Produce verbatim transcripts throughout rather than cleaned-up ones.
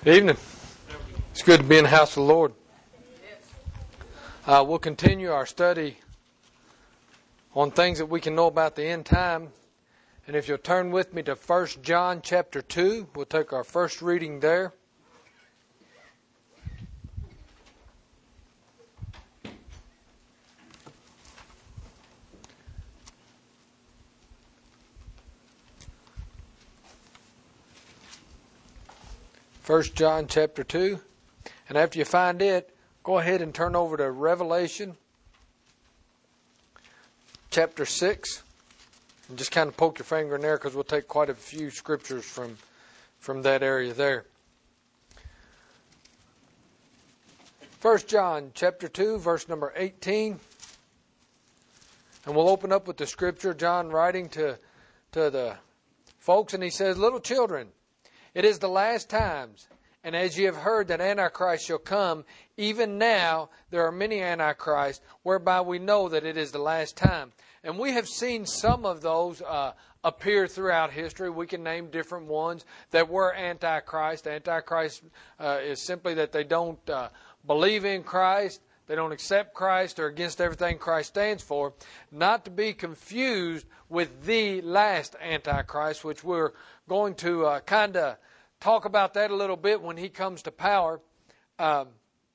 Good evening. It's good to be in the house of the Lord. Uh, we'll continue our study on things that we can know about the end time. And if you'll turn with me to First John chapter two, we'll take our first reading there. First John chapter two. And after you find it, go ahead and turn over to Revelation chapter six. And just kind of poke your finger in there because we'll take quite a few scriptures from, from that area there. First John chapter two, verse number eighteen. And we'll open up with the scripture, John writing to, to the folks, and he says, "Little children, it is the last times, and as ye have heard that Antichrist shall come, even now there are many Antichrists, whereby we know that it is the last time." And we have seen some of those uh, appear throughout history. We can name different ones that were Antichrist. Antichrist uh, is simply that they don't uh, believe in Christ, they don't accept Christ, or against everything Christ stands for. Not to be confused with the last Antichrist, which we're going to uh, kind of talk about that a little bit when he comes to power. Um,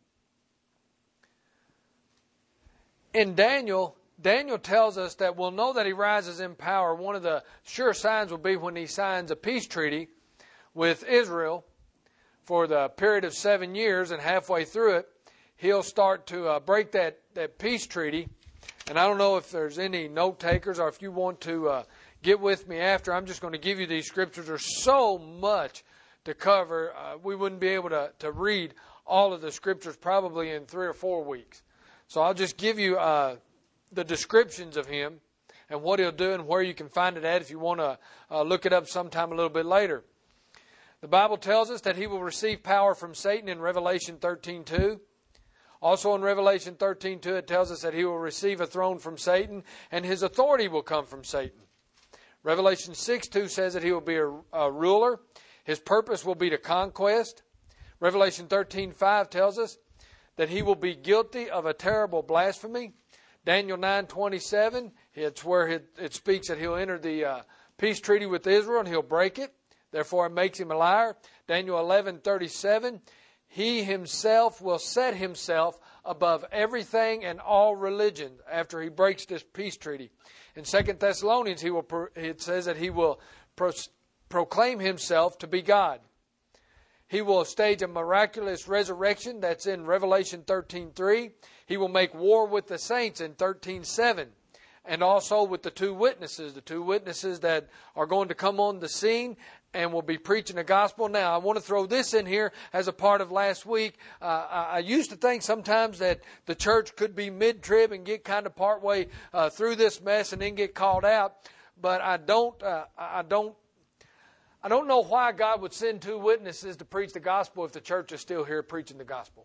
in Daniel, Daniel tells us that we'll know that he rises in power. One of the sure signs will be when he signs a peace treaty with Israel for the period of seven years, and halfway through it, he'll start to uh, break that, that peace treaty. And I don't know if there's any note takers or if you want to uh, get with me after. I'm just going to give you these scriptures. There's so much to cover. Uh, we wouldn't be able to, to read all of the scriptures probably in three or four weeks. So I'll just give you uh, the descriptions of him and what he'll do and where you can find it at if you want to uh, look it up sometime a little bit later. The Bible tells us that he will receive power from Satan in Revelation thirteen two. Also in Revelation thirteen two, it tells us that he will receive a throne from Satan and his authority will come from Satan. Revelation six two says that he will be a, a ruler. His purpose will be to conquest. Revelation thirteen five tells us that he will be guilty of a terrible blasphemy. Daniel nine twenty-seven, it's where it, it speaks that he'll enter the uh, peace treaty with Israel and he'll break it. Therefore it makes him a liar. Daniel eleven thirty-seven, he himself will set himself above everything and all religion after he breaks this peace treaty. In Second Thessalonians, he will. it says that he will pro- proclaim himself to be God. He will stage a miraculous resurrection. That's in Revelation thirteen three. He will make war with the saints in thirteen seven. And also with the two witnesses. The two witnesses that are going to come on the scene and will be preaching the gospel. Now, I want to throw this in here as a part of last week. Uh, I used to think sometimes that the church could be mid-trib and get kind of partway uh, through this mess and then get called out. But I don't, uh, I don't, I don't know why God would send two witnesses to preach the gospel if the church is still here preaching the gospel.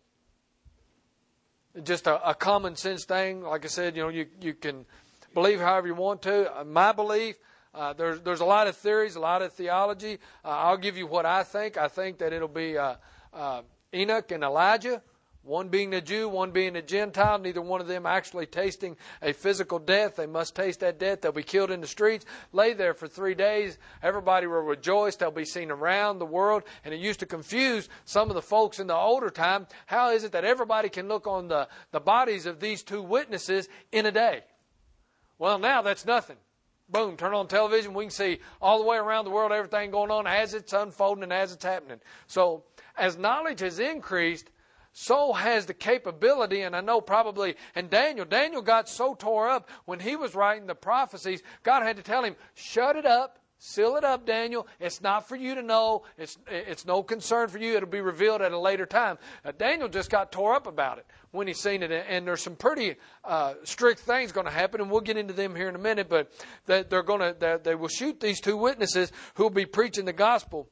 It's just a, a common sense thing. Like I said, you know, you, you can believe however you want to. Uh, my belief, uh, there's there's a lot of theories, a lot of theology. Uh, I'll give you what I think. I think that it'll be uh, uh, Enoch and Elijah, one being a Jew, one being a Gentile, neither one of them actually tasting a physical death. They must taste that death. They'll be killed in the streets, lay there for three days. Everybody will rejoice. They'll be seen around the world. And it used to confuse some of the folks in the older time. How is it that everybody can look on the, the bodies of these two witnesses in a day? Well, now that's nothing. Boom, turn on television. We can see all the way around the world everything going on as it's unfolding and as it's happening. So as knowledge has increased, so has the capability, and I know probably, and Daniel, Daniel got so tore up when he was writing the prophecies, God had to tell him, shut it up, seal it up, Daniel. It's not for you to know. It's it's no concern for you. It'll be revealed at a later time. Uh, Daniel just got tore up about it when he seen it, and there's some pretty uh, strict things going to happen, and we'll get into them here in a minute, but that they're going to, they, they will shoot these two witnesses who will be preaching the gospel.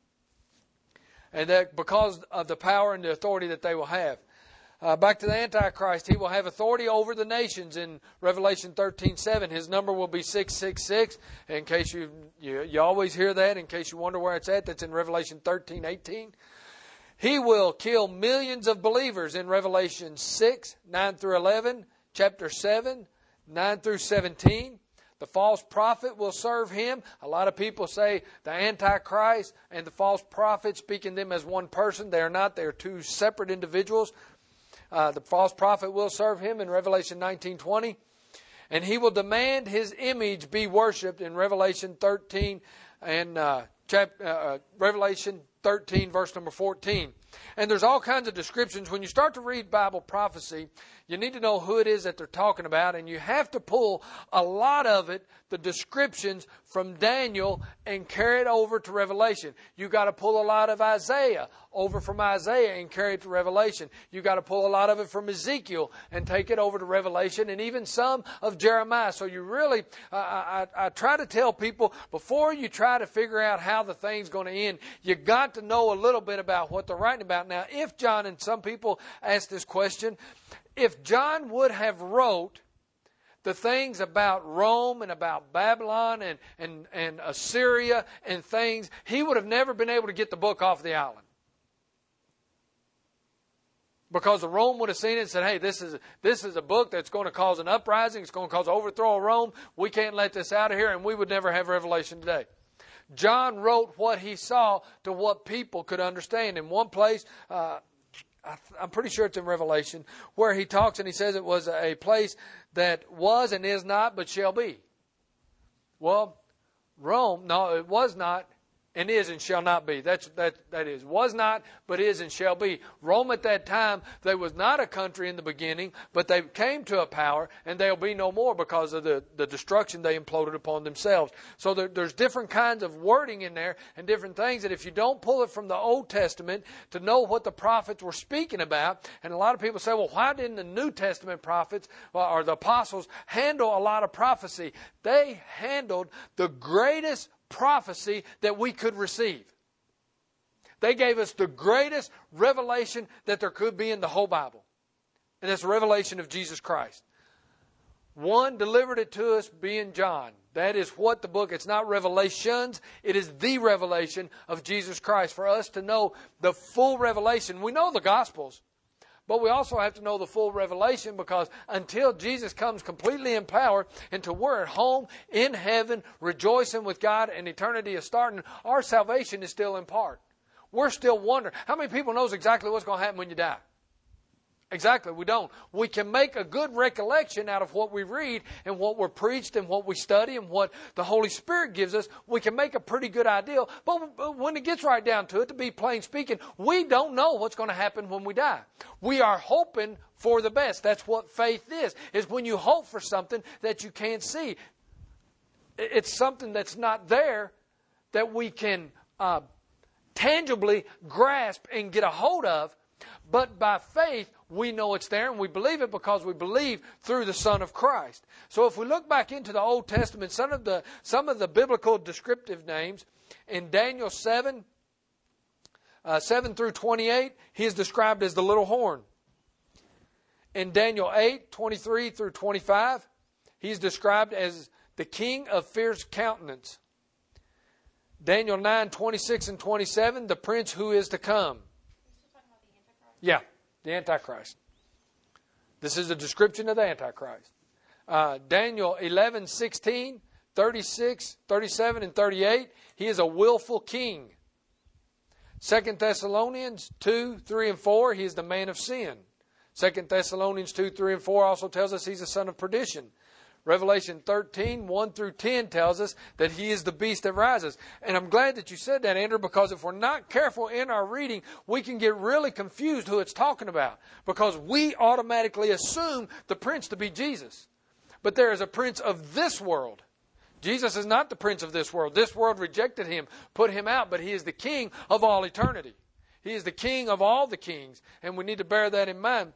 And that because of the power and the authority that they will have. Uh, back to the Antichrist, he will have authority over the nations in Revelation thirteen seven. His number will be six six six. In case you, you you always hear that, in case you wonder where it's at, that's in Revelation thirteen eighteen. He will kill millions of believers in Revelation six, nine through eleven, chapter seven, nine through seventeen. The false prophet will serve him. A lot of people say the Antichrist and the false prophet, speaking them as one person. They are not. They are two separate individuals. Uh, the false prophet will serve him in Revelation nineteen twenty. And he will demand his image be worshipped in Revelation thirteen and uh, chap, uh, Revelation thirteen, verse number fourteen. And there's all kinds of descriptions. When you start to read Bible prophecy, you need to know who it is that they're talking about, and you have to pull a lot of it, the descriptions, from Daniel and carry it over to Revelation. You got to pull a lot of Isaiah over from Isaiah and carry it to Revelation. You got to pull a lot of it from Ezekiel and take it over to Revelation, and even some of Jeremiah. So you really, uh, I, I try to tell people, before you try to figure out how the thing's going to end, you got to know a little bit about what they're writing about. Now, if John, and some people ask this question, if John would have wrote the things about Rome and about Babylon and, and, and Assyria and things, he would have never been able to get the book off the island. Because the Rome would have seen it and said, hey, this is, this is a book that's going to cause an uprising. It's going to cause an overthrow of Rome. We can't let this out of here, and we would never have Revelation today. John wrote what he saw to what people could understand. In one place, uh, I'm pretty sure it's in Revelation, where he talks and he says it was a place that was and is not, but shall be. Well, Rome, no, it was not, and is and shall not be. That's, that, that is. Was not, but is and shall be. Rome at that time, they was not a country in the beginning, but they came to a power, and they'll be no more because of the, the destruction they imploded upon themselves. So there, there's different kinds of wording in there and different things that if you don't pull it from the Old Testament to know what the prophets were speaking about, and a lot of people say, well, why didn't the New Testament prophets or the apostles handle a lot of prophecy? They handled the greatest prophecy that we could receive. They gave us the greatest revelation that there could be in the whole Bible. And that's the revelation of Jesus Christ. One delivered it to us being John. That is what the book, it's not revelations, it is the revelation of Jesus Christ. For us to know the full revelation, we know the Gospels. But we also have to know the full revelation, because until Jesus comes completely in power and to we're at home in heaven rejoicing with God and eternity is starting, our salvation is still in part. We're still wondering. How many people knows exactly what's going to happen when you die? Exactly, we don't. We can make a good recollection out of what we read and what we're preached and what we study and what the Holy Spirit gives us. We can make a pretty good idea. But when it gets right down to it, to be plain speaking, we don't know what's going to happen when we die. We are hoping for the best. That's what faith is, is when you hope for something that you can't see. It's something that's not there that we can uh, tangibly grasp and get a hold of. But by faith, we know it's there, and we believe it because we believe through the Son of Christ. So if we look back into the Old Testament, some of the, some of the biblical descriptive names, in Daniel seven, uh, seven through twenty-eight, he is described as the little horn. In Daniel eight, twenty-three through twenty-five, he is described as the king of fierce countenance. Daniel nine, twenty-six and twenty-seven, the prince who is to come. Yeah, the Antichrist. This is a description of the Antichrist. Uh, Daniel eleven, sixteen, thirty-six, thirty-seven, and thirty-eight. He is a willful king. Second Thessalonians two, three, and four. He is the man of sin. Second Thessalonians two, three, and four also tells us he's a son of perdition. Revelation thirteen, one through ten tells us that he is the beast that rises. And I'm glad that you said that, Andrew, because if we're not careful in our reading, we can get really confused who it's talking about. Because we automatically assume the prince to be Jesus. But there is a prince of this world. Jesus is not the prince of this world. This world rejected him, put him out, but he is the king of all eternity. He is the king of all the kings, and we need to bear that in mind.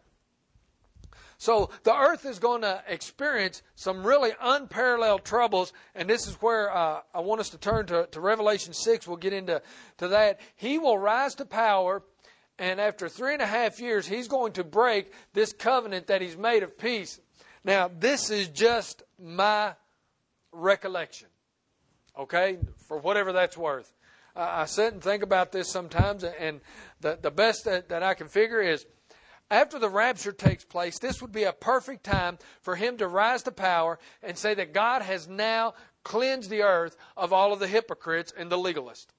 So the earth is going to experience some really unparalleled troubles, and this is where uh, I want us to turn to, to Revelation six. We'll get into to that. He will rise to power, and after three and a half years, he's going to break this covenant that he's made of peace. Now, this is just my recollection, okay, for whatever that's worth. I sit and think about this sometimes, and the, the best that, that I can figure is after the rapture takes place, this would be a perfect time for him to rise to power and say that God has now cleansed the earth of all of the hypocrites and the legalists.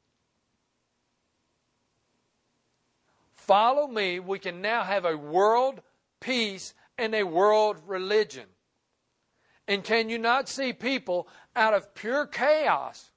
Follow me, we can now have a world peace and a world religion. And can you not see people out of pure chaos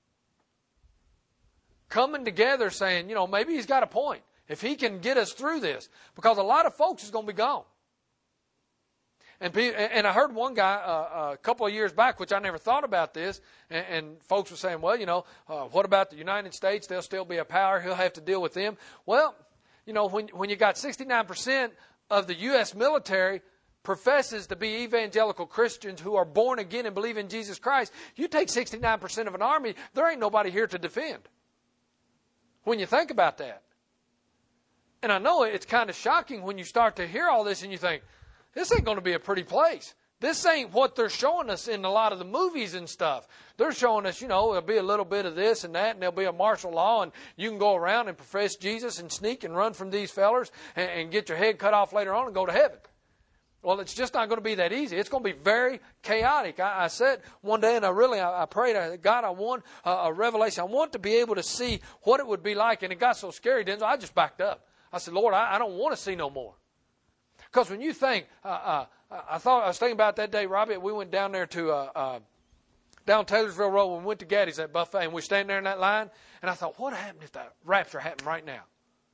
coming together saying, you know, maybe he's got a point. If he can get us through this. Because a lot of folks is going to be gone. And and I heard one guy uh, a couple of years back, which I never thought about this, and, and folks were saying, well, you know, uh, what about the United States? They'll still be a power. He'll have to deal with them. Well, you know, when when you got sixty-nine percent of the U S military professes to be evangelical Christians who are born again and believe in Jesus Christ, you take sixty-nine percent of an army, there ain't nobody here to defend. When you think about that. And I know it's kind of shocking when you start to hear all this and you think, this ain't going to be a pretty place. This ain't what they're showing us in a lot of the movies and stuff. They're showing us, you know, there'll be a little bit of this and that, and there'll be a martial law, and you can go around and profess Jesus and sneak and run from these fellers and, and get your head cut off later on and go to heaven. Well, it's just not going to be that easy. It's going to be very chaotic. I, I said one day, and I really, I, I prayed, I, God, I want a, a revelation. I want to be able to see what it would be like. And it got so scary, Denzel, I just backed up. I said, Lord, I, I don't want to see no more. Because when you think, uh, uh, I thought I was thinking about that day, Robbie. We went down there to uh, uh, down Taylorsville Road when we went to Gaddy's at buffet, and we were standing there in that line. And I thought, what happened if the rapture happened right now?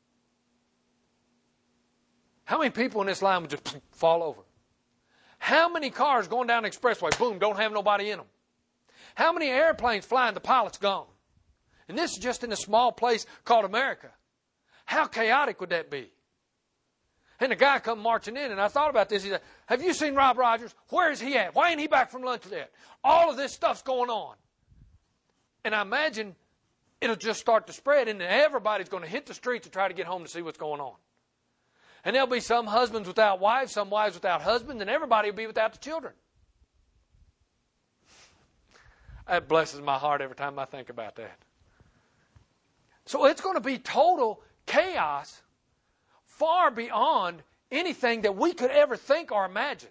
How many people in this line would just fall over? How many cars going down the expressway, boom, don't have nobody in them? How many airplanes flying, the pilot's gone? And this is just in a small place called America. How chaotic would that be? And the guy come marching in, and I thought about this. He said, have you seen Rob Rogers? Where is he at? Why ain't he back from lunch yet? All of this stuff's going on. And I imagine it'll just start to spread, and everybody's going to hit the street to try to get home to see what's going on. And there'll be some husbands without wives, some wives without husbands, and everybody will be without the children. That blesses my heart every time I think about that. So it's going to be total chaos far beyond anything that we could ever think or imagine.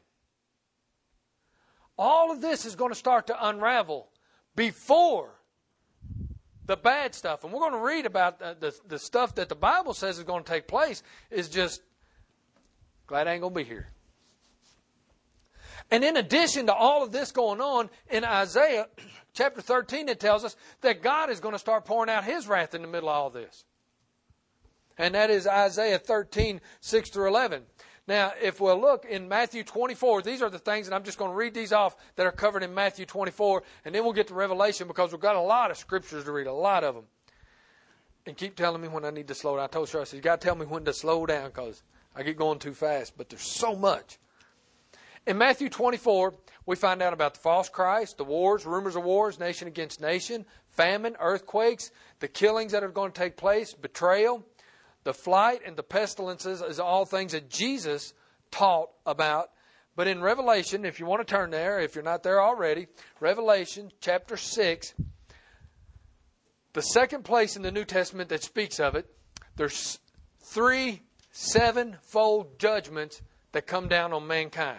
All of this is going to start to unravel before the bad stuff. And we're going to read about the, the, the stuff that the Bible says is going to take place is just, glad I ain't going to be here. And in addition to all of this going on, in Isaiah chapter thirteen, it tells us that God is going to start pouring out His wrath in the middle of all this. And that is Isaiah thirteen, six through eleven. Now, if we'll look in Matthew twenty-four, these are the things, and I'm just going to read these off that are covered in Matthew twenty-four, and then we'll get to Revelation because we've got a lot of scriptures to read, a lot of them. And keep telling me when I need to slow down. I told Cheryl, I said, you got to tell me when to slow down because I get going too fast, but there's so much. In Matthew twenty-four, we find out about the false Christ, the wars, rumors of wars, nation against nation, famine, earthquakes, the killings that are going to take place, betrayal. The flight and the pestilences is all things that Jesus taught about. But in Revelation, if you want to turn there, if you're not there already, Revelation chapter six, the second place in the New Testament that speaks of it, there's three sevenfold judgments that come down on mankind.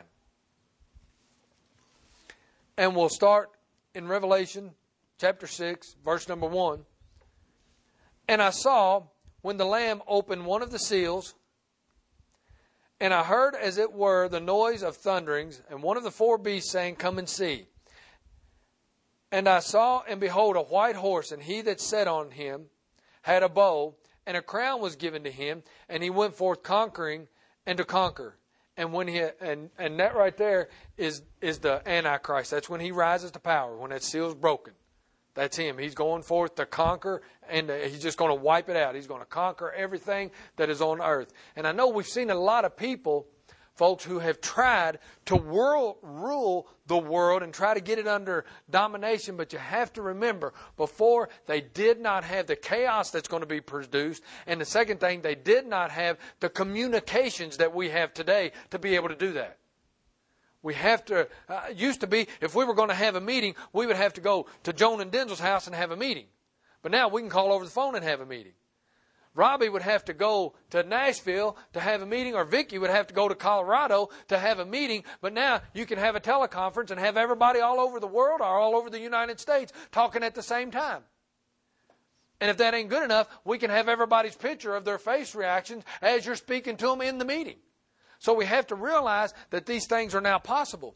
And we'll start in Revelation chapter six, verse number one. And I saw when the Lamb opened one of the seals, and I heard as it were the noise of thunderings, and one of the four beasts saying, come and see. And I saw, and behold, a white horse, and he that sat on him had a bow, and a crown was given to him, and he went forth conquering and to conquer. And when he and, and that right there is, is the Antichrist. That's when he rises to power, when that seal is broken. That's him. He's going forth to conquer, and he's just going to wipe it out. He's going to conquer everything that is on earth. And I know we've seen a lot of people, folks, who have tried to world, rule the world and try to get it under domination. But you have to remember, before they did not have the chaos that's going to be produced. And the second thing, they did not have the communications that we have today to be able to do that. We have to, uh, used to be, if we were going to have a meeting, we would have to go to Joan and Denzel's house and have a meeting. But now we can call over the phone and have a meeting. Robbie would have to go to Nashville to have a meeting, or Vicky would have to go to Colorado to have a meeting. But now you can have a teleconference and have everybody all over the world or all over the United States talking at the same time. And if that ain't good enough, we can have everybody's picture of their face reactions as you're speaking to them in the meeting. So we have to realize that these things are now possible.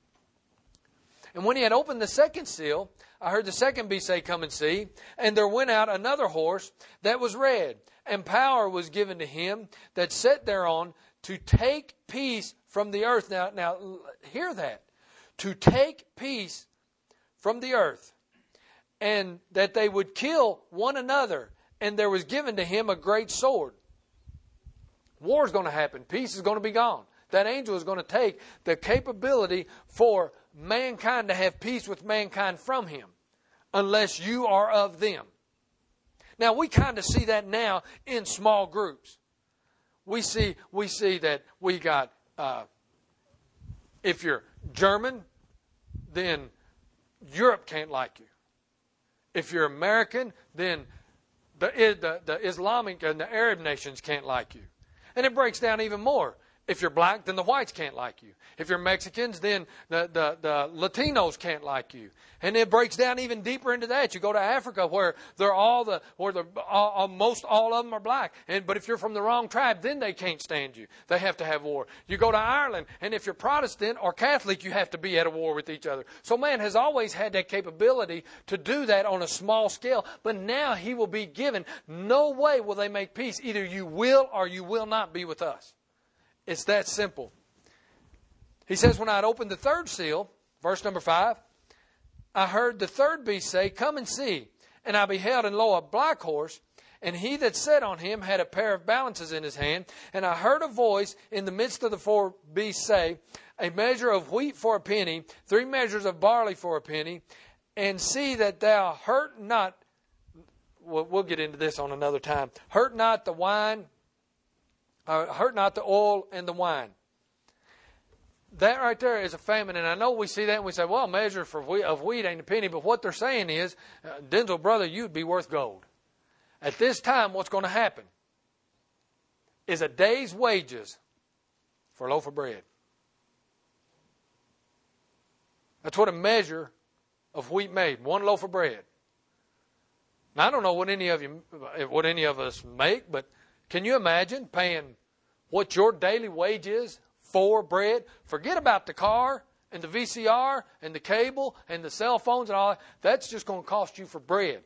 And when he had opened the second seal, I heard the second beast say, "Come and see." And there went out another horse that was red, and power was given to him that sat thereon to take peace from the earth. Now, now hear that. To take peace from the earth, and that they would kill one another. And there was given to him a great sword. War is going to happen. Peace is going to be gone. That angel is going to take the capability for mankind to have peace with mankind from him, unless you are of them. Now, we kind of see that now in small groups. We see we see that we got, uh, if you're German, then Europe can't like you. If you're American, then the, the, the Islamic and the Arab nations can't like you. And it breaks down even more. If you're black, then the whites can't like you. If you're Mexicans, then the, the, the Latinos can't like you. And it breaks down even deeper into that. You go to Africa where they're all the, where the all, most all of them are black. And but if you're from the wrong tribe, then they can't stand you. They have to have war. You go to Ireland, and if you're Protestant or Catholic, you have to be at a war with each other. So man has always had that capability to do that on a small scale. But now he will be given. No way will they make peace. Either you will or you will not be with us. It's that simple. He says, when I had opened the third seal, verse number five, I heard the third beast say, "Come and see." And I beheld, and lo, a black horse, and he that sat on him had a pair of balances in his hand. And I heard a voice in the midst of the four beasts say, "A measure of wheat for a penny, three measures of barley for a penny, and see that thou hurt not," we'll, we'll get into this on another time, "hurt not the wine, Uh, hurt not the oil and the wine." That right there is a famine. And I know we see that and we say, well, a measure for wheat, of wheat ain't a penny. But what they're saying is, uh, Denzel, brother, you'd be worth gold. At this time, what's going to happen is a day's wages for a loaf of bread. That's what a measure of wheat made. One loaf of bread. Now, I don't know what any of you, what any of us make, but can you imagine paying what your daily wage is for bread? Forget about the car and the V C R and the cable and the cell phones and all that. That's just going to cost you for bread.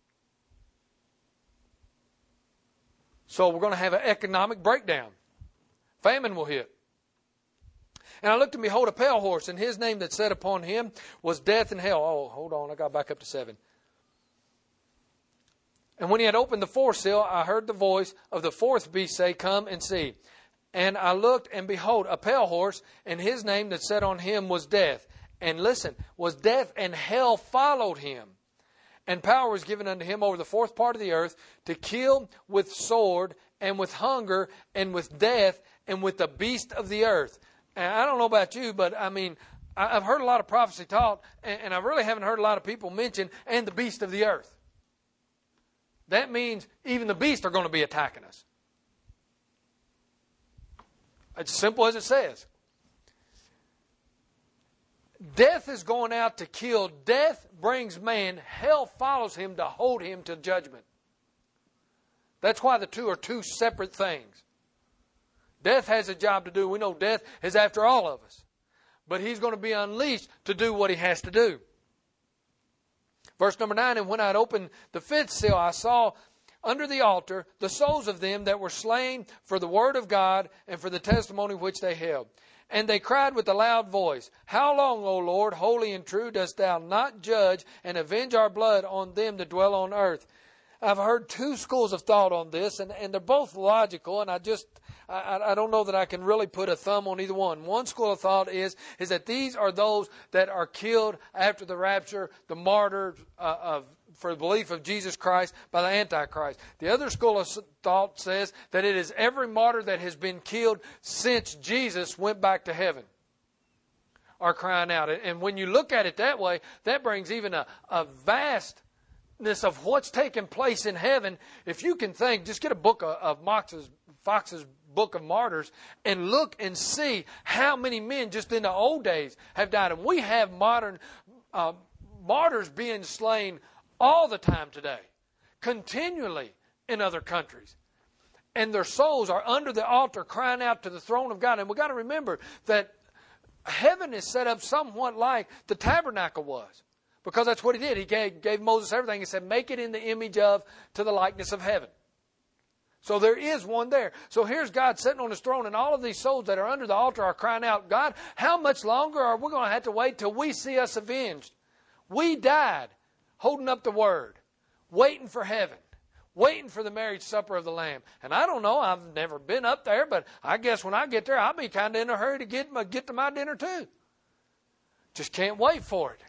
So we're going to have an economic breakdown. Famine will hit. And I looked and behold a pale horse, and his name that sat upon him was Death and Hell. Oh, hold on, I got back up to seven. And when he had opened the fourth seal, I heard the voice of the fourth beast say, "Come and see." And I looked, and behold, a pale horse, and his name that sat on him was Death. And listen, was Death, and hell followed him. And power was given unto him over the fourth part of the earth to kill with sword, and with hunger, and with death, and with the beast of the earth. And I don't know about you, but I mean, I've heard a lot of prophecy taught, and I really haven't heard a lot of people mention, and the beast of the earth. That means even the beasts are going to be attacking us. It's simple as it says. Death is going out to kill. Death brings man. Hell follows him to hold him to judgment. That's why the two are two separate things. Death has a job to do. We know death is after all of us. But he's going to be unleashed to do what he has to do. Verse number nine, and when I had opened the fifth seal, I saw under the altar the souls of them that were slain for the word of God and for the testimony which they held. And they cried with a loud voice, "How long, O Lord, holy and true, dost thou not judge and avenge our blood on them that dwell on earth?" I've heard two schools of thought on this, and, and they're both logical, and I just, I, I don't know that I can really put a thumb on either one. One school of thought is, is that these are those that are killed after the rapture, the martyrs uh, of, for the belief of Jesus Christ by the Antichrist. The other school of thought says that it is every martyr that has been killed since Jesus went back to heaven are crying out. And when you look at it that way, that brings even a, a vast of what's taking place in heaven, if you can think, just get a book of, of Fox's, Fox's Book of Martyrs and look and see how many men just in the old days have died. And we have modern uh, martyrs being slain all the time today, continually in other countries. And their souls are under the altar crying out to the throne of God. And we've got to remember that heaven is set up somewhat like the tabernacle was. Because that's what he did. He gave, gave Moses everything. He said, make it in the image of, to the likeness of heaven. So there is one there. So here's God sitting on his throne, and all of these souls that are under the altar are crying out, God, how much longer are we going to have to wait till we see us avenged? We died holding up the word, waiting for heaven, waiting for the marriage supper of the Lamb. And I don't know, I've never been up there, but I guess when I get there, I'll be kind of in a hurry to get, my, get to my dinner too. Just can't wait for it.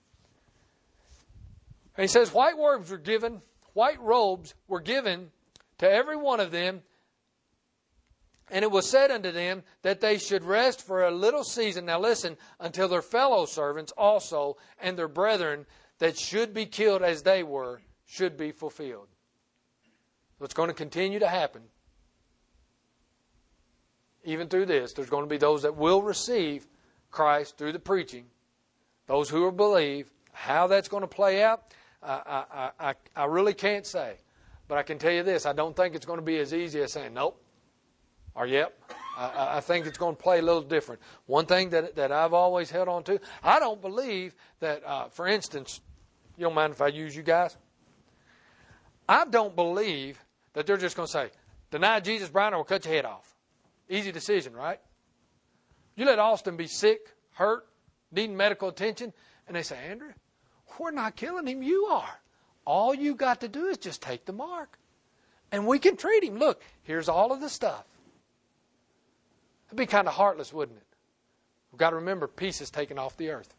And he says, white robes were given, white robes were given to every one of them, and it was said unto them that they should rest for a little season. Now listen, until their fellow servants also and their brethren that should be killed as they were should be fulfilled. So it's going to continue to happen. Even through this, there's going to be those that will receive Christ through the preaching. Those who will believe. How that's going to play out, I, I, I, I really can't say. But I can tell you this, I don't think it's going to be as easy as saying nope or yep. I, I think it's going to play a little different. One thing that, that I've always held on to, I don't believe that, uh, for instance, you don't mind if I use you guys? I don't believe that they're just going to say, deny Jesus, Brian, or we'll cut your head off. Easy decision, right? You let Austin be sick, hurt, needing medical attention, and they say, Andrew, we're not killing him, you are. All you got to do is just take the mark. And we can treat him. Look, here's all of the stuff. It'd be kind of heartless, wouldn't it? We've got to remember, peace is taken off the earth.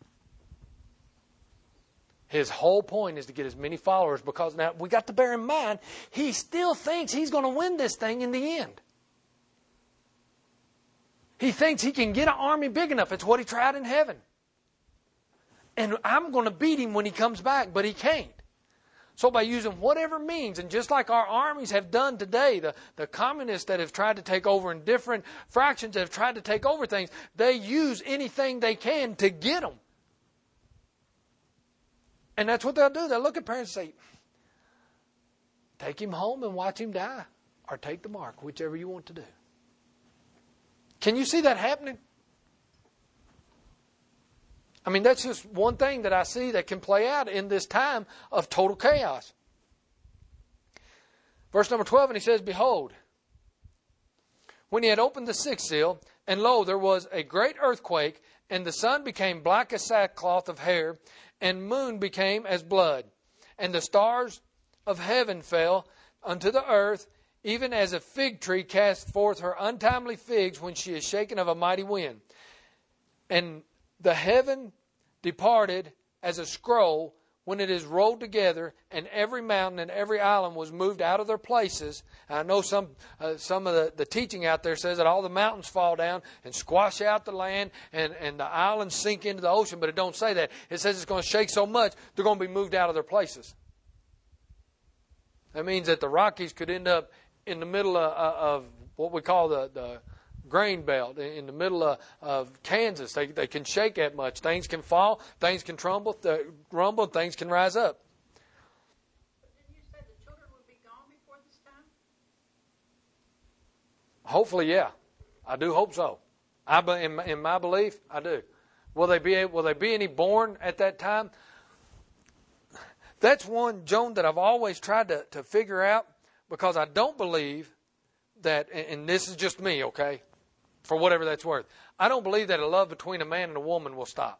His whole point is to get as many followers, because now we got to bear in mind, he still thinks he's going to win this thing in the end. He thinks he can get an army big enough. It's what he tried in heaven. And I'm going to beat him when he comes back, but he can't. So by using whatever means, and just like our armies have done today, the, the communists that have tried to take over in different fractions that have tried to take over things, they use anything they can to get them. And that's what they'll do. They'll look at parents and say, take him home and watch him die, or take the mark, whichever you want to do. Can you see that happening? I mean, that's just one thing that I see that can play out in this time of total chaos. Verse number twelve, and he says, behold, when he had opened the sixth seal, and lo, there was a great earthquake, and the sun became black as sackcloth of hair, and moon became as blood, and the stars of heaven fell unto the earth, even as a fig tree casts forth her untimely figs when she is shaken of a mighty wind. And the heaven departed as a scroll when it is rolled together, and every mountain and every island was moved out of their places. I know some uh, some of the, the teaching out there says that all the mountains fall down and squash out the land, and, and the islands sink into the ocean, but it don't say that. It says it's going to shake so much, they're going to be moved out of their places. That means that the Rockies could end up in the middle of, of what we call the, the grain belt, in the middle of, of Kansas. They, they can shake that much. Things can fall, things can tremble, th- rumble, things can rise up. But didn't you say the children would be gone before this time? Hopefully, yeah. I do hope so. I, in, my, in my belief, I do. Will they be will they be any born at that time? That's one, Joan, that I've always tried to, to figure out, because I don't believe that, and this is just me, okay, for whatever that's worth, I don't believe that a love between a man and a woman will stop.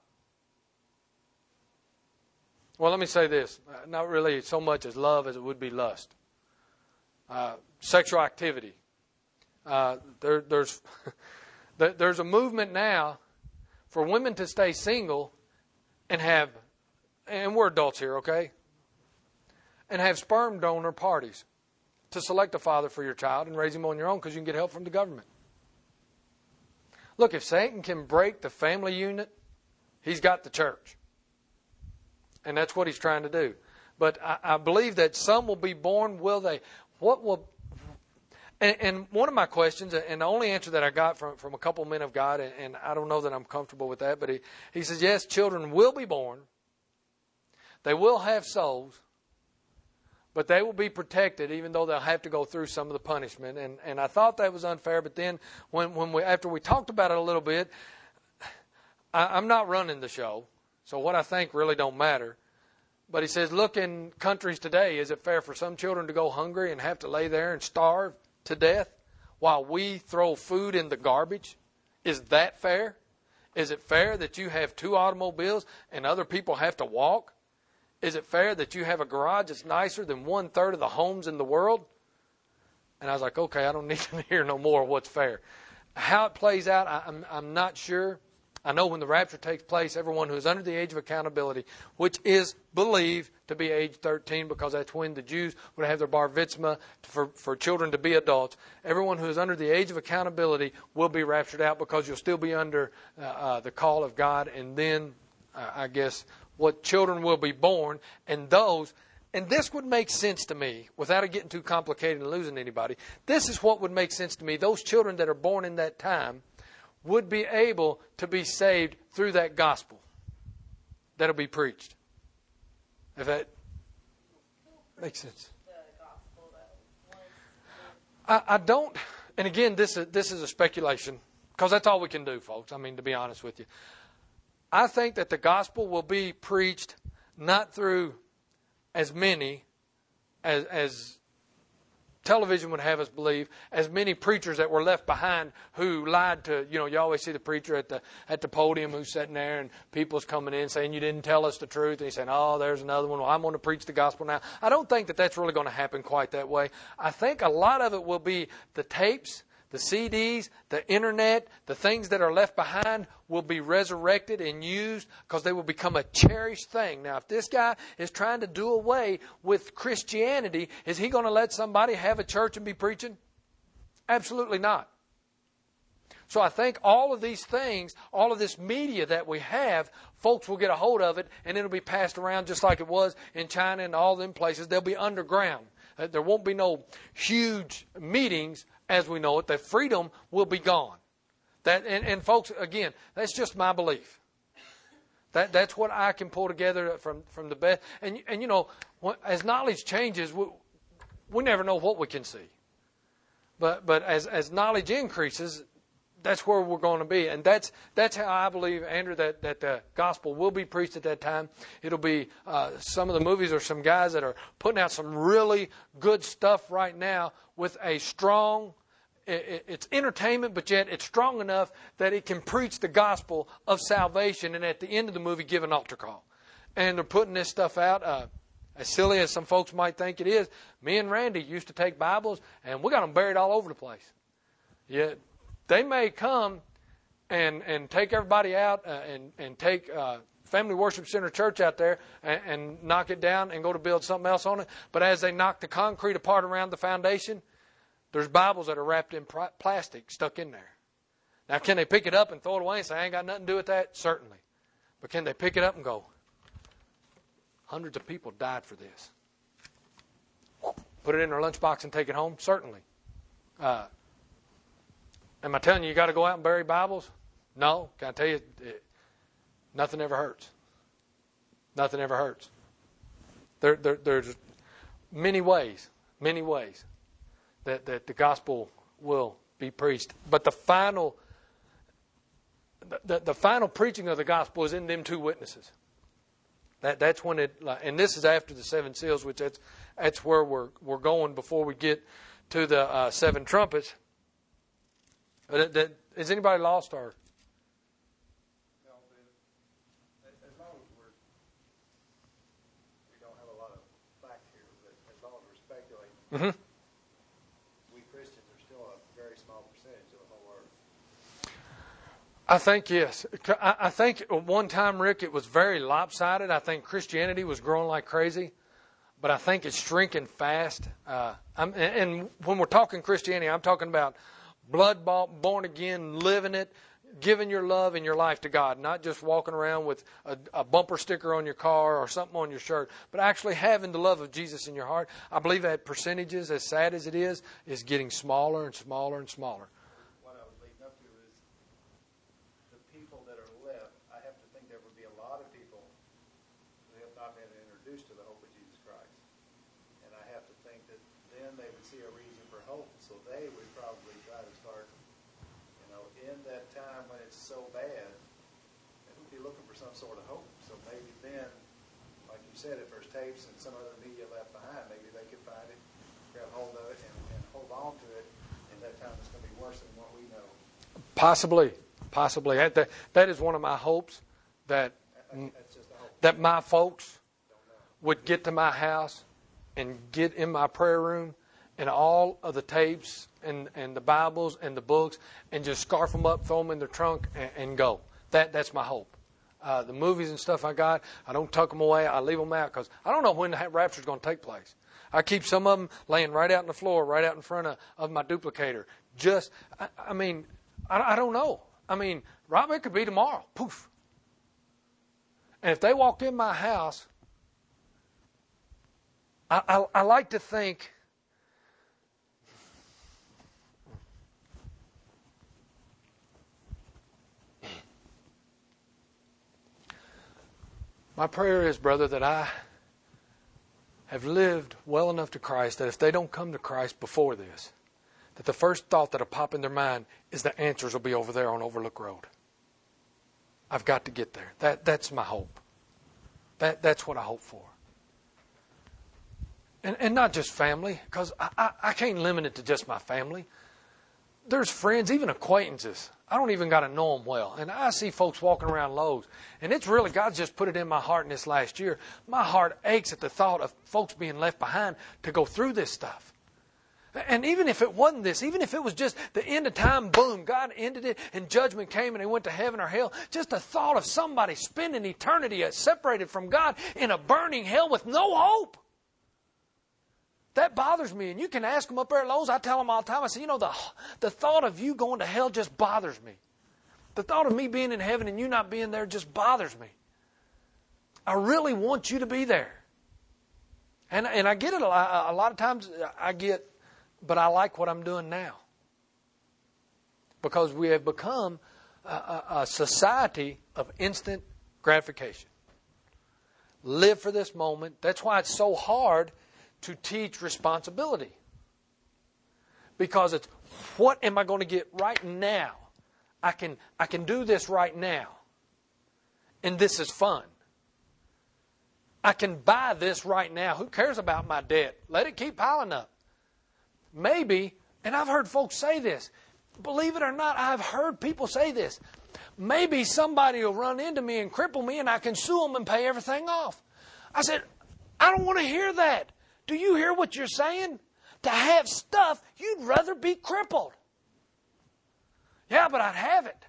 Well, let me say this. Not really so much as love as it would be lust. Uh, sexual activity. Uh, there, there's, there's a movement now for women to stay single and have, and we're adults here, okay, and have sperm donor parties to select a father for your child and raise him on your own, because you can get help from the government. Look, if Satan can break the family unit, he's got the church. And that's what he's trying to do. but I, I believe that some will be born. Will they? What will? And, and one of my questions, and the only answer that I got from, from a couple men of God, and, and I don't know that I'm comfortable with that, but he, he says, yes, children will be born. They will have souls, but they will be protected, even though they'll have to go through some of the punishment. And and I thought that was unfair, but then when when we after we talked about it a little bit, I, I'm not running the show, so what I think really don't matter. But he says, look, in countries today, is it fair for some children to go hungry and have to lay there and starve to death while we throw food in the garbage? Is that fair? Is it fair that you have two automobiles and other people have to walk? Is it fair that you have a garage that's nicer than one third of the homes in the world? And I was like, okay, I don't need to hear no more of what's fair. How it plays out, I, I'm, I'm not sure. I know when the rapture takes place, everyone who is under the age of accountability, which is believed to be age thirteen, because that's when the Jews would have their bar mitzvah for, for children to be adults. Everyone who is under the age of accountability will be raptured out, because you'll still be under uh, uh, the call of God. And then, uh, I guess, what children will be born, and those, and this would make sense to me, without it getting too complicated and losing anybody. This is what would make sense to me. Those children that are born in that time would be able to be saved through that gospel that'll be preached. If that makes sense. I, I don't, and again, this is, this is a speculation, because that's all we can do, folks. I mean, to be honest with you. I think that the gospel will be preached not through as many as, as television would have us believe, as many preachers that were left behind who lied to, you know, you always see the preacher at the at the podium who's sitting there and people's coming in saying, you didn't tell us the truth. And he's saying, oh, there's another one. Well, I'm going to preach the gospel now. I don't think that that's really going to happen quite that way. I think a lot of it will be the tapes, the C Ds, the internet, the things that are left behind will be resurrected and used, because they will become a cherished thing. Now, if this guy is trying to do away with Christianity, is he going to let somebody have a church and be preaching? Absolutely not. So I think all of these things, all of this media that we have, folks will get a hold of it, and it'll be passed around just like it was in China and all them places. They'll be underground. There won't be no huge meetings as we know it. The freedom will be gone. That and, and folks, again, that's just my belief. That that's what I can pull together from, from the best. And and you know, as knowledge changes, we, we never know what we can see. But but as as knowledge increases, that's where we're going to be. And that's that's how I believe, Andrew, that, that the gospel will be preached at that time. It'll be uh, some of the movies, or some guys that are putting out some really good stuff right now with a strong, it, it's entertainment, but yet it's strong enough that it can preach the gospel of salvation, and at the end of the movie give an altar call. And they're putting this stuff out. Uh, as silly as some folks might think it is, me and Randy used to take Bibles, and we got them buried all over the place. Yeah. They may come and and take everybody out uh, and, and take uh, Family Worship Center Church out there and, and knock it down and go to build something else on it. But as they knock the concrete apart around the foundation, there's Bibles that are wrapped in plastic stuck in there. Now, can they pick it up and throw it away and say, I ain't got nothing to do with that? Certainly. But can they pick it up and go, hundreds of people died for this? Put it in their lunchbox and take it home? Certainly. Uh Am I telling you you got to go out and bury Bibles? No. Can I tell you, it, nothing ever hurts. Nothing ever hurts. There, there, there's many ways, many ways that, that the gospel will be preached. But the final, the, the final preaching of the gospel is in them two witnesses. That, that's when it, and this is after the seven seals, which that's, that's where we're, we're going before we get to the uh, seven trumpets. But that, is anybody lost or? No, as long as we're, we don't have a lot of facts here, but as long as we're speculating, mm-hmm. we Christians are still a very small percentage of the whole earth. I think yes. I, I think at one time, Rick, it was very lopsided. I think Christianity was growing like crazy, but I think it's shrinking fast. Uh, I'm, and when we're talking Christianity, I'm talking about blood-bought, born-again, living it, giving your love and your life to God, not just walking around with a, a bumper sticker on your car or something on your shirt, but actually having the love of Jesus in your heart. I believe that percentages, as sad as it is, is getting smaller and smaller and smaller. What I was leading up to is the people that are left. I have to think there would be a lot of people who have not been introduced to the hope of Jesus Christ. And I have to think that then they would see a reason for hope, so they would probably try to start, you know, in that time when it's so bad, they would be looking for some sort of hope. So maybe then, like you said, if there's tapes and some other media left behind, maybe they could find it, grab hold of it, and, and hold on to it. And that time it's going to be worse than what we know. Possibly, possibly. That, that is one of my hopes, that That's just a hope. that my folks would get to my house and get in my prayer room and all of the tapes and, and the Bibles and the books and just scarf them up, throw them in their trunk, and, and go. That That's my hope. Uh, the movies and stuff I got, I don't tuck them away. I leave them out because I don't know when the rapture is going to take place. I keep some of them laying right out on the floor, right out in front of, of my duplicator. Just, I, I mean, I, I don't know. I mean, right, it could be tomorrow. Poof. And if they walked in my house, I, I, I like to think my prayer is, brother, that I have lived well enough to Christ that if they don't come to Christ before this, that the first thought that'll pop in their mind is the answers will be over there on Overlook Road. I've got to get there. That That's my hope. That That's what I hope for. And, and not just family, because I, I, I can't limit it to just my family. There's friends, even acquaintances. I don't even got to know them well. And I see folks walking around Lowe's. And it's really, God's just put it in my heart in this last year. My heart aches at the thought of folks being left behind to go through this stuff. And even if it wasn't this, even if it was just the end of time, boom, God ended it and judgment came and they went to heaven or hell, just the thought of somebody spending eternity separated from God in a burning hell with no hope. That bothers me. And you can ask them up there at Lowe's. I tell them all the time. I say, you know, the, the thought of you going to hell just bothers me. The thought of me being in heaven and you not being there just bothers me. I really want you to be there. And, and I get it a lot, a lot of times. I get, but I like what I'm doing now. Because we have become a, a, a society of instant gratification. Live for this moment. That's why it's so hard to teach responsibility. Because it's, what am I going to get right now? I can I can do this right now. And this is fun. I can buy this right now. Who cares about my debt? Let it keep piling up. Maybe, and I've heard folks say this. Believe it or not, I've heard people say this. Maybe somebody will run into me and cripple me and I can sue them and pay everything off. I said, I don't want to hear that. Do you hear what you're saying? To have stuff, you'd rather be crippled. Yeah, but I'd have it.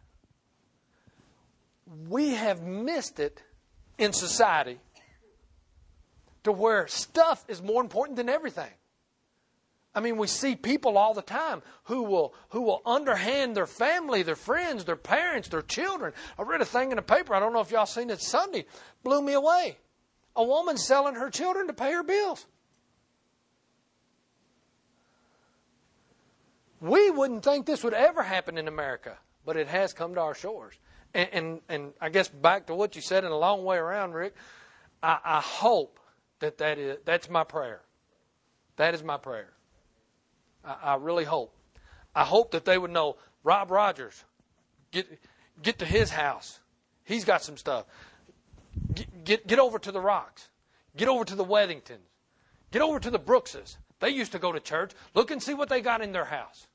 We have missed it in society to where stuff is more important than everything. I mean, we see people all the time who will who will underhand their family, their friends, their parents, their children. I read a thing in the paper. I don't know if y'all seen it Sunday. Blew me away. A woman selling her children to pay her bills. We wouldn't think this would ever happen in America, but it has come to our shores. And, and, and I guess back to what you said in a long way around, Rick, I, I hope that, that is, that's my prayer. That is my prayer. I, I really hope. I hope that they would know, Rob Rogers, get, get to his house. He's got some stuff. Get, get, get over to the Rocks. Get over to the Wethingtons. Get over to the Brookses. They used to go to church. Look and see what they got in their house.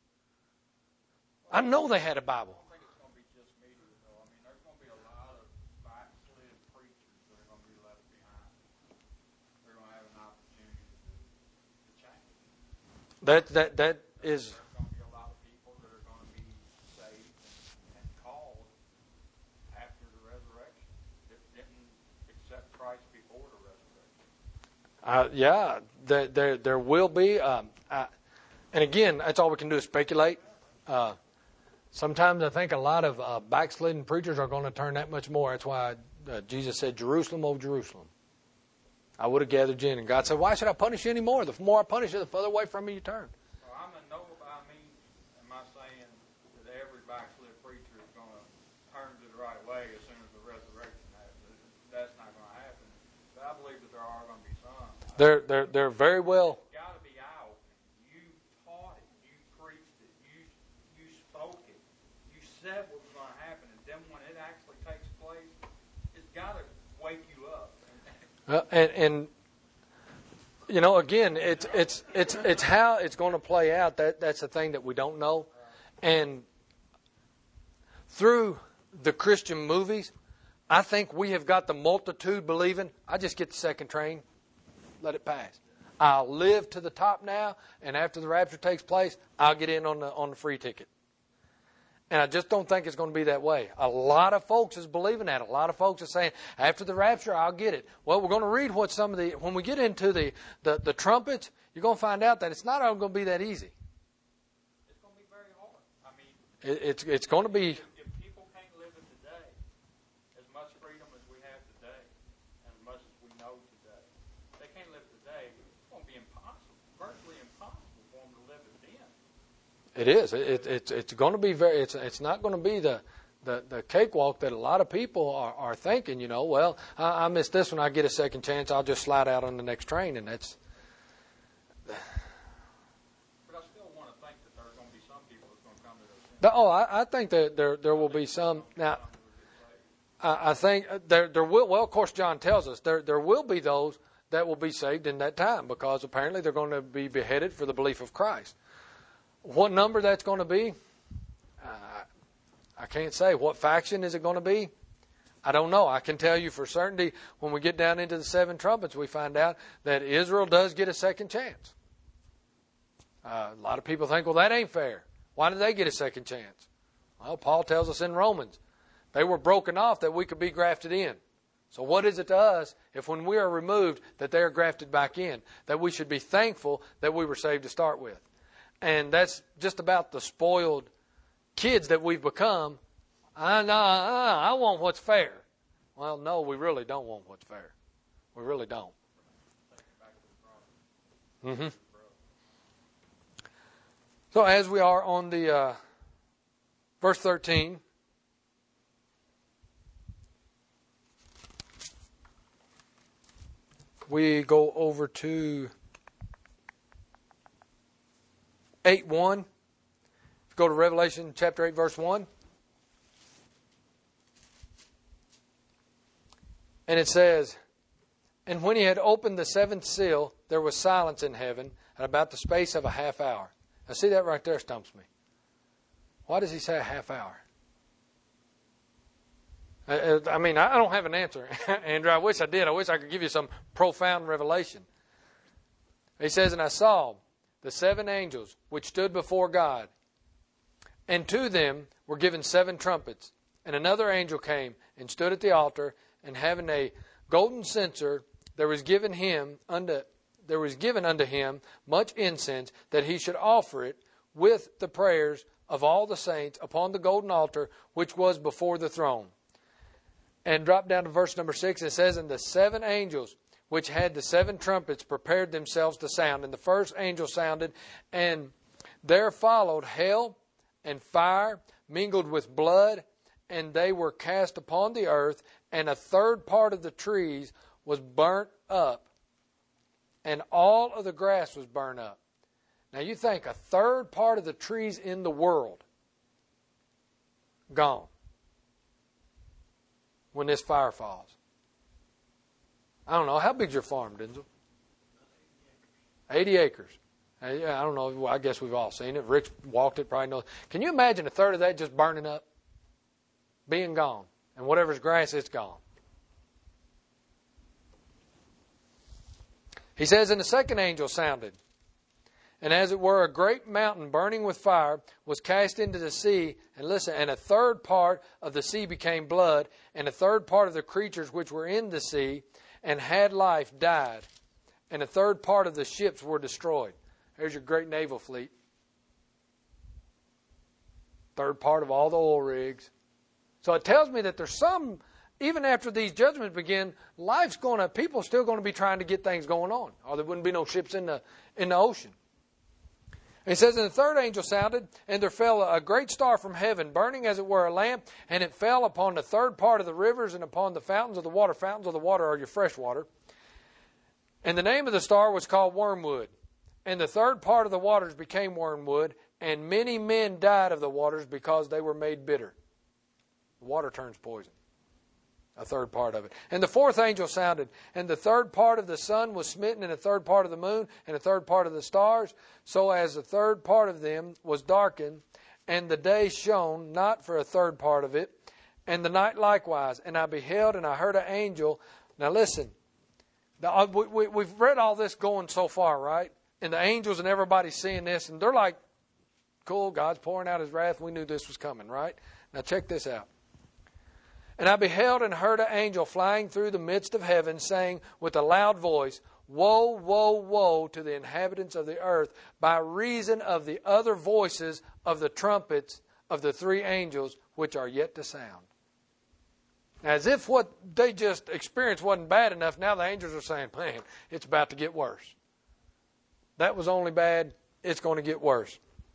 I know they had a Bible. I think it's going to be just media, though. I mean, there's going to be a lot of backslid preachers that are going to be left behind. They're going to have an opportunity to, to change. That that that is. There's going to be a lot of people that are going to be saved and, and called after the resurrection that didn't accept Christ before the resurrection. Uh, yeah, there, there there will be. Um, I, and again, that's all we can do is speculate. Uh, Sometimes I think a lot of uh, backslidden preachers are going to turn that much more. That's why uh, Jesus said, Jerusalem, oh Jerusalem, I would have gathered you in. And God said, why should I punish you anymore? The more I punish you, the further away from me you turn. Well, I'm a no, I mean, am I saying that every backslid preacher is going to turn to the right way as soon as the resurrection happens? That's not going to happen. But I believe that there are going to be some. They're, they're, they're very well... It's got to be out. You taught it. You preached it. You, you spoke it. You said what was going to happen. And then when it actually takes place, it's got to wake you up. Uh, and, and you know, again, it's it's it's it's how it's going to play out. That that's the thing that we don't know. And through the Christian movies, I think we have got the multitude believing, I just get the second train, let it pass. I'll live to the top now, and after the rapture takes place, I'll get in on the on the free ticket. And I just don't think it's going to be that way. A lot of folks is believing that. A lot of folks are saying, after the rapture, I'll get it. Well, we're going to read what some of the, when we get into the, the, the trumpets, you're going to find out that it's not all going to be that easy. It's going to be very hard. I mean, it, it's it's going to be... If, if people can't live it today, as much freedom as we have today, and as much as we know today, they can't live today, it's going to be impossible, virtually impossible for them to live it then. It is. It, it, it's it's going to be very. It's it's not going to be the, the, the cakewalk that a lot of people are, are thinking. You know, well, I, I missed this one. I get a second chance. I'll just slide out on the next train, and that's. But I still want to think that there are going to be some people that's going to come to those things. Oh, I, I think that there there will be some now. I, I think there there will. Well, of course, John tells us there there will be those that will be saved in that time because apparently they're going to be beheaded for the belief of Christ. What number that's going to be, uh, I can't say. What faction is it going to be? I don't know. I can tell you for certainty when we get down into the seven trumpets, we find out that Israel does get a second chance. Uh, a lot of people think, well, that ain't fair. Why did they get a second chance? Well, Paul tells us in Romans, they were broken off that we could be grafted in. So what is it to us if when we are removed that they are grafted back in? That we should be thankful that we were saved to start with. And that's just about the spoiled kids that we've become. I, no, I, I want what's fair. Well, no, we really don't want what's fair. We really don't. Mm-hmm. So as we are on the uh, verse thirteen, we go over to eight one. Go to Revelation chapter eight, verse one. And it says, and when he had opened the seventh seal, there was silence in heaven at about the space of a half hour. Now see that right there stumps me. Why does he say a half hour? I mean, I don't have an answer, Andrew. I wish I did. I wish I could give you some profound revelation. He says, and I saw the seven angels which stood before God, and to them were given seven trumpets. And another angel came and stood at the altar, and having a golden censer, there was given him unto there was given unto him much incense, that he should offer it with the prayers of all the saints upon the golden altar which was before the throne. And drop down to verse number six. It says, and the seven angels which had the seven trumpets prepared themselves to sound. And the first angel sounded, and there followed hail and fire mingled with blood, and they were cast upon the earth, and a third part of the trees was burnt up, and all of the grass was burnt up. Now you think a third part of the trees in the world gone when this fire falls. I don't know. How big's your farm, Denzel? eighty acres. I don't know. I guess we've all seen it. Rick's walked it, probably knows. Can you imagine a third of that just burning up? Being gone. And whatever's grass, it's gone. He says, and the second angel sounded, and as it were a great mountain burning with fire was cast into the sea. And listen, and a third part of the sea became blood, and a third part of the creatures which were in the sea and had life died, and a third part of the ships were destroyed. There's your great naval fleet. third part of all the oil rigs. So it tells me that there's some, even after these judgments begin, life's going to, people are still going to be trying to get things going on, or there wouldn't be no ships in the in the ocean. And it says, and the third angel sounded, and there fell a great star from heaven, burning as it were a lamp, and it fell upon the third part of the rivers and upon the fountains of the water. Fountains of the water are your fresh water. And the name of the star was called Wormwood. And the third part of the waters became wormwood, and many men died of the waters because they were made bitter. The water turns poison. A third part of it. And the fourth angel sounded, and the third part of the sun was smitten, and a third part of the moon, and a third part of the stars, so as the third part of them was darkened, and the day shone not for a third part of it, and the night likewise. And I beheld, and I heard an angel. Now listen, the, we, we, we've read all this going so far, right? And the angels and everybody's seeing this, and they're like, cool, God's pouring out His wrath. We knew this was coming, right? Now check this out. And I beheld and heard an angel flying through the midst of heaven, saying with a loud voice, Woe, woe, woe to the inhabitants of the earth, by reason of the other voices of the trumpets of the three angels which are yet to sound. As if what they just experienced wasn't bad enough, now the angels are saying, man, it's about to get worse. That was only bad, it's going to get worse.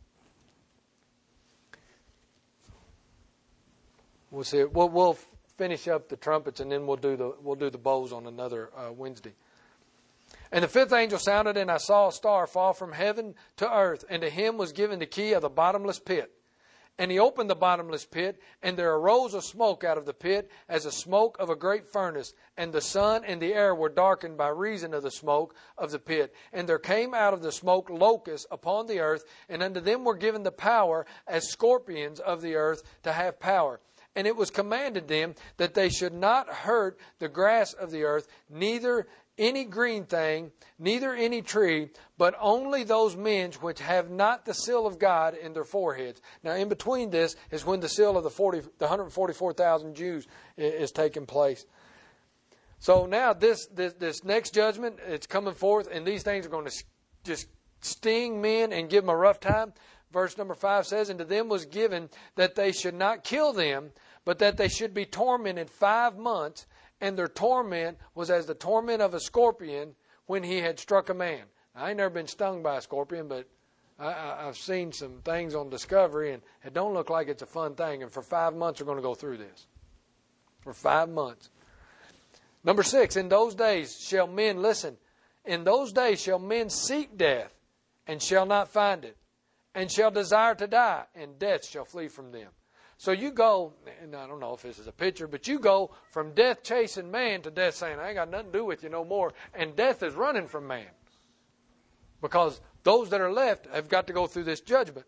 We'll see. We'll, we'll finish up the trumpets, and then we'll do the we'll do the bowls on another uh, Wednesday. And the fifth angel sounded, and I saw a star fall from heaven to earth, and to him was given the key of the bottomless pit. And he opened the bottomless pit, and there arose a smoke out of the pit, as the smoke of a great furnace. And the sun and the air were darkened by reason of the smoke of the pit. And there came out of the smoke locusts upon the earth, and unto them were given the power, as scorpions of the earth, to have power. And it was commanded them that they should not hurt the grass of the earth, neither any green thing, neither any tree, but only those men which have not the seal of God in their foreheads. Now, in between this is when the seal of the forty, the one hundred forty-four thousand Jews is taking place. So now this, this this next judgment, it's coming forth, and these things are going to just sting men and give them a rough time. Verse number five says, And to them was given that they should not kill them, but that they should be tormented five months, and their torment was as the torment of a scorpion when he had struck a man. Now, I ain't never been stung by a scorpion, but I, I, I've seen some things on Discovery, and it don't look like it's a fun thing. And for five months, we're going to go through this. For five months. Number six, in those days shall men, listen, in those days shall men seek death, and shall not find it, and shall desire to die, and death shall flee from them. So you go, and I don't know if this is a picture, but you go from death chasing man to death saying, I ain't got nothing to do with you no more. And death is running from man. Because those that are left have got to go through this judgment.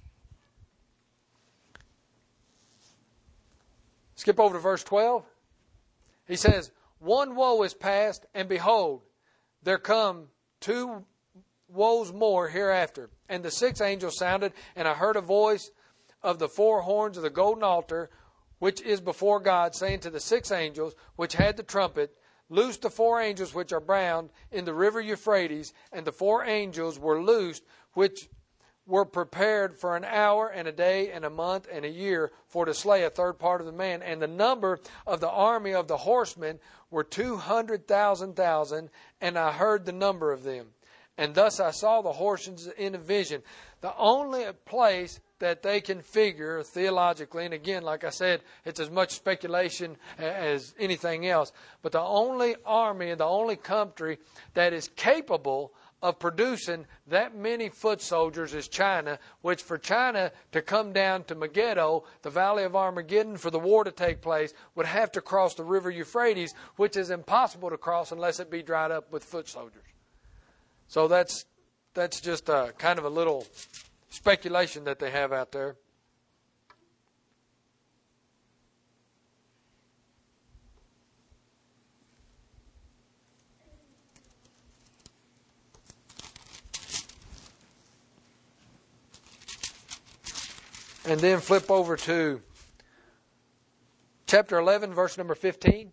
Skip over to verse twelve. He says, One woe is past, and behold, there come two woes more hereafter. And the sixth angel sounded, and I heard a voice of the four horns of the golden altar, which is before God, saying to the six angels, which had the trumpet, Loose the four angels which are bound in the river Euphrates. And the four angels were loosed, which were prepared for an hour and a day and a month and a year for to slay a third part of the man. And the number of the army of the horsemen were two hundred thousand thousand, and I heard the number of them. And thus I saw the horses in a vision. The only place that they can figure theologically, and again, like I said, it's as much speculation as anything else, but the only army and the only country that is capable of producing that many foot soldiers is China, which for China to come down to Megiddo, the Valley of Armageddon, for the war to take place, would have to cross the river Euphrates, which is impossible to cross unless it be dried up with foot soldiers. So that's that's just a kind of a little speculation that they have out there. And then flip over to chapter eleven, verse number fifteen.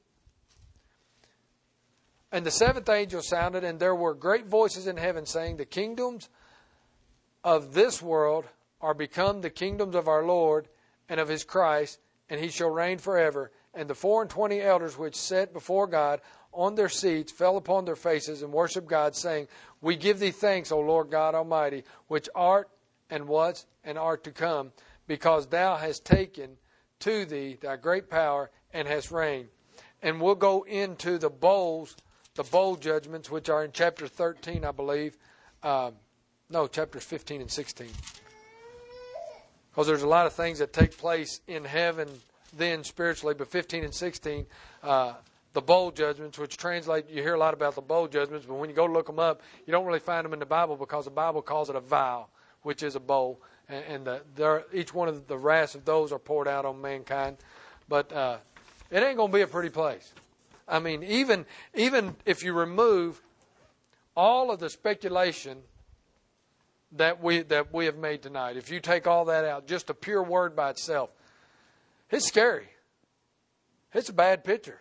And the seventh angel sounded, and there were great voices in heaven saying, The kingdoms of this world are become the kingdoms of our Lord and of his Christ, and he shall reign forever. And the four and twenty elders which sat before God on their seats fell upon their faces and worshiped God, saying, We give thee thanks, O Lord God Almighty, which art and was and art to come, because thou hast taken to thee thy great power and hast reigned. And we'll go into the bowls, the bowl judgments, which are in chapter thirteen, I believe. Um, no, chapters fifteen and sixteen. Because there's a lot of things that take place in heaven then spiritually, but fifteen and sixteen, uh, the bowl judgments, which translate, you hear a lot about the bowl judgments, but when you go look them up, you don't really find them in the Bible because the Bible calls it a vial, which is a bowl. And, and the, there, each one of the wraths of those are poured out on mankind. But uh, it ain't going to be a pretty place. I mean, even even if you remove all of the speculation that we that we have made tonight, if you take all that out, just a pure word by itself, it's scary. It's a bad picture.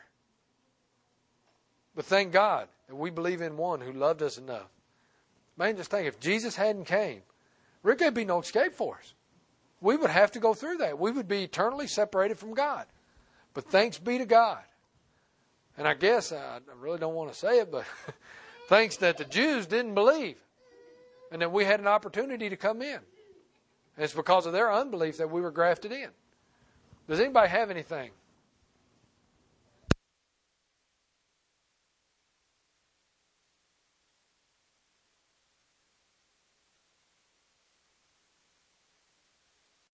But thank God that we believe in one who loved us enough. Man, just think, if Jesus hadn't came, there could be no escape for us. We would have to go through that. We would be eternally separated from God. But thanks be to God. And I guess, I really don't want to say it, but thanks that the Jews didn't believe. And that we had an opportunity to come in. And it's because of their unbelief that we were grafted in. Does anybody have anything?